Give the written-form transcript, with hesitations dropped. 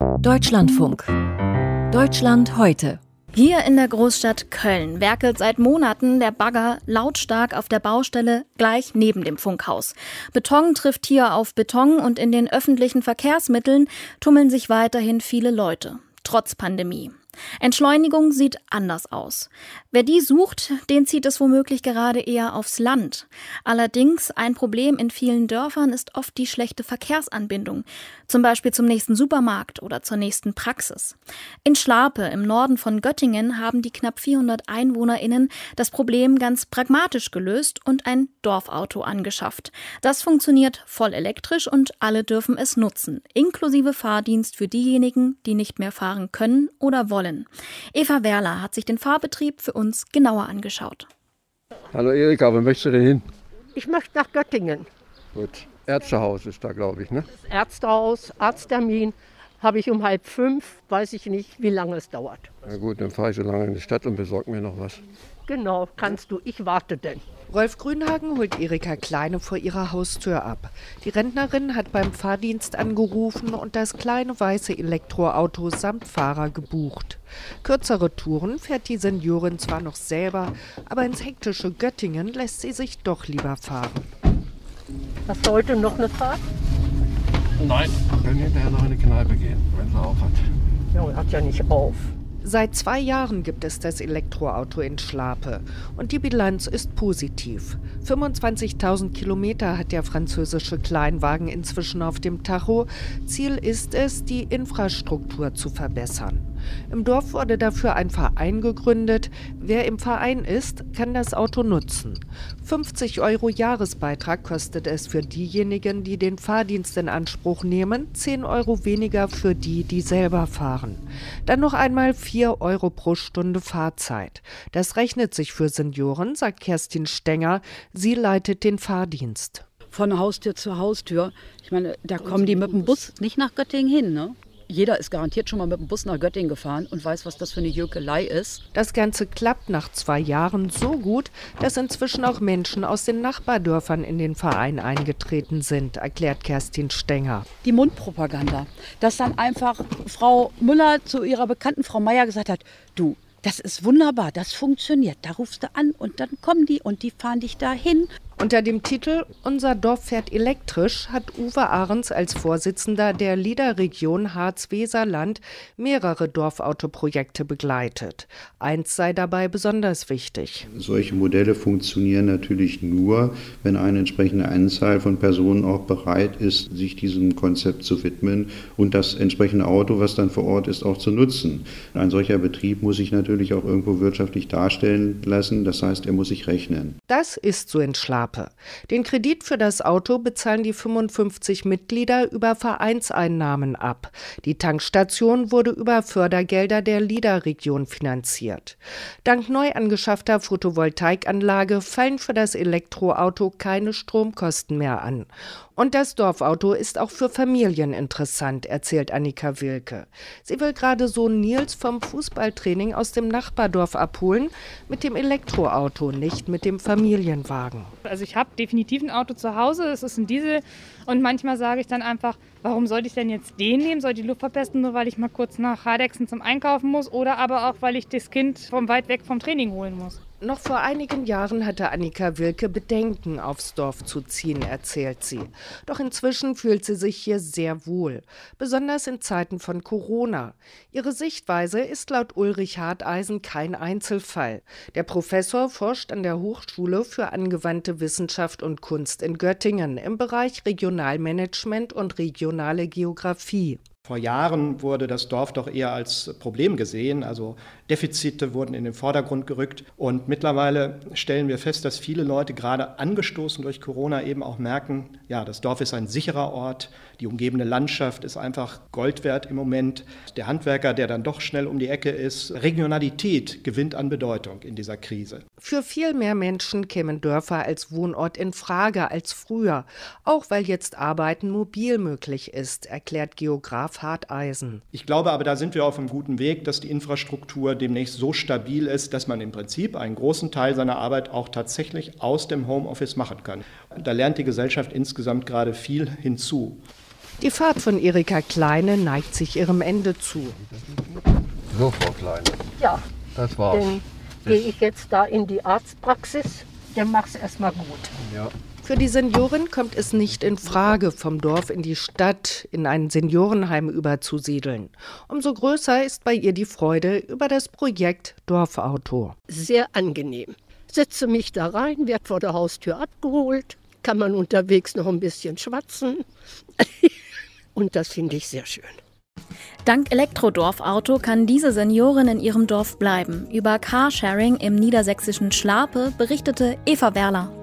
Deutschlandfunk. Deutschland heute. Hier in der Großstadt Köln werkelt seit Monaten der Bagger lautstark auf der Baustelle gleich neben dem Funkhaus. Beton trifft hier auf Beton und in den öffentlichen Verkehrsmitteln tummeln sich weiterhin viele Leute, trotz Pandemie. Entschleunigung sieht anders aus. Wer die sucht, den zieht es womöglich gerade eher aufs Land. Allerdings ein Problem in vielen Dörfern ist oft die schlechte Verkehrsanbindung, zum Beispiel zum nächsten Supermarkt oder zur nächsten Praxis. In Schlape im Norden von Göttingen haben die knapp 400 EinwohnerInnen das Problem ganz pragmatisch gelöst und ein Dorfauto angeschafft. Das funktioniert voll elektrisch und alle dürfen es nutzen, inklusive Fahrdienst für diejenigen, die nicht mehr fahren können oder wollen. Eva Werler hat sich den Fahrbetrieb für uns genauer angeschaut. Hallo Erika, wo möchtest du denn hin? Ich möchte nach Göttingen. Gut, Ärztehaus ist da, glaube ich, ne? Das Ärztehaus, Arzttermin habe ich um 4:30, weiß ich nicht, wie lange es dauert. Na gut, dann fahre ich so lange in die Stadt und besorge mir noch was. Genau, kannst du, ich warte denn. Rolf Grünhagen holt Erika Kleine vor ihrer Haustür ab. Die Rentnerin hat beim Fahrdienst angerufen und das kleine weiße Elektroauto samt Fahrer gebucht. Kürzere Touren fährt die Seniorin zwar noch selber, aber ins hektische Göttingen lässt sie sich doch lieber fahren. Hast du heute noch eine Fahrt? Nein. Wir können hinterher noch in eine Kneipe gehen, wenn sie auf hat. Ja, hat ja nicht auf. Seit 2 Jahren gibt es das Elektroauto in Schlape und die Bilanz ist positiv. 25.000 Kilometer hat der französische Kleinwagen inzwischen auf dem Tacho. Ziel ist es, die Infrastruktur zu verbessern. Im Dorf wurde dafür ein Verein gegründet. Wer im Verein ist, kann das Auto nutzen. 50 € Jahresbeitrag kostet es für diejenigen, die den Fahrdienst in Anspruch nehmen, 10 € weniger für die, die selber fahren. Dann noch einmal 4 € pro Stunde Fahrzeit. Das rechnet sich für Senioren, sagt Kerstin Stenger. Sie leitet den Fahrdienst. Von Haustür zu Haustür. Ich meine, da kommen die mit dem Bus nicht nach Göttingen hin, ne? Jeder ist garantiert schon mal mit dem Bus nach Göttingen gefahren und weiß, was das für eine Jökelei ist. Das Ganze klappt nach 2 Jahren so gut, dass inzwischen auch Menschen aus den Nachbardörfern in den Verein eingetreten sind, erklärt Kerstin Stenger. Die Mundpropaganda, dass dann einfach Frau Müller zu ihrer Bekannten Frau Meier gesagt hat, du, das ist wunderbar, das funktioniert, da rufst du an und dann kommen die und die fahren dich dahin. Unter dem Titel »Unser Dorf fährt elektrisch« hat Uwe Ahrens als Vorsitzender der LIDA-Region Harz-Weserland mehrere Dorfautoprojekte begleitet. Eins sei dabei besonders wichtig. Solche Modelle funktionieren natürlich nur, wenn eine entsprechende Anzahl von Personen auch bereit ist, sich diesem Konzept zu widmen und das entsprechende Auto, was dann vor Ort ist, auch zu nutzen. Ein solcher Betrieb muss sich natürlich auch irgendwo wirtschaftlich darstellen lassen, das heißt, er muss sich rechnen. Das ist so in Schlape. Den Kredit für das Auto bezahlen die 55 Mitglieder über Vereinseinnahmen ab. Die Tankstation wurde über Fördergelder der LIDA-Region finanziert. Dank neu angeschaffter Photovoltaikanlage fallen für das Elektroauto keine Stromkosten mehr an. Und das Dorfauto ist auch für Familien interessant, erzählt Annika Wilke. Sie will gerade Sohn Nils vom Fußballtraining aus dem Nachbardorf abholen, mit dem Elektroauto, nicht mit dem Familienwagen. Also ich habe definitiv ein Auto zu Hause, es ist ein Diesel und manchmal sage ich dann einfach, warum sollte ich denn jetzt den nehmen, soll die Luft verpesten, nur weil ich mal kurz nach Hardexen zum Einkaufen muss oder aber auch, weil ich das Kind von weit weg vom Training holen muss. Noch vor einigen Jahren hatte Annika Wilke Bedenken, aufs Dorf zu ziehen, erzählt sie. Doch inzwischen fühlt sie sich hier sehr wohl, besonders in Zeiten von Corona. Ihre Sichtweise ist laut Ulrich Harteisen kein Einzelfall. Der Professor forscht an der Hochschule für angewandte Wissenschaft und Kunst in Göttingen im Bereich Regionalmanagement und regionale Geografie. Vor Jahren wurde das Dorf doch eher als Problem gesehen, also Defizite wurden in den Vordergrund gerückt und mittlerweile stellen wir fest, dass viele Leute gerade angestoßen durch Corona eben auch merken, ja, das Dorf ist ein sicherer Ort, die umgebende Landschaft ist einfach Gold wert im Moment. Der Handwerker, der dann doch schnell um die Ecke ist, Regionalität gewinnt an Bedeutung in dieser Krise. Für viel mehr Menschen kämen Dörfer als Wohnort in Frage als früher, auch weil jetzt Arbeiten mobil möglich ist, erklärt Geograf Harteisen. Ich glaube aber, da sind wir auf einem guten Weg, dass die Infrastruktur demnächst so stabil ist, dass man im Prinzip einen großen Teil seiner Arbeit auch tatsächlich aus dem Homeoffice machen kann. Da lernt die Gesellschaft insgesamt gerade viel hinzu. Die Fahrt von Erika Kleine neigt sich ihrem Ende zu. So, Frau Kleine. Ja, Das war's. dann gehe ich jetzt da in die Arztpraxis. Dann mach's erstmal gut. Ja. Für die Seniorin kommt es nicht in Frage, vom Dorf in die Stadt, in ein Seniorenheim überzusiedeln. Umso größer ist bei ihr die Freude über das Projekt Dorfauto. Sehr angenehm. Setze mich da rein, werde vor der Haustür abgeholt, kann man unterwegs noch ein bisschen schwatzen. Und das finde ich sehr schön. Dank Elektrodorfauto kann diese Seniorin in ihrem Dorf bleiben. Über Carsharing im niedersächsischen Schlape berichtete Eva Werler.